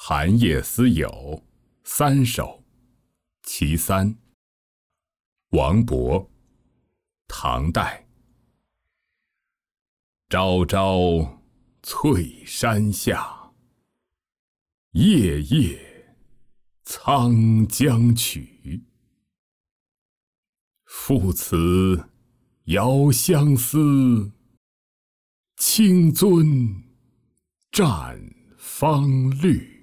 寒夜思友三首其三。王勃，唐代。朝朝翠山下，夜夜沧江曲。赋此遥相思，轻尊蘸芳绿。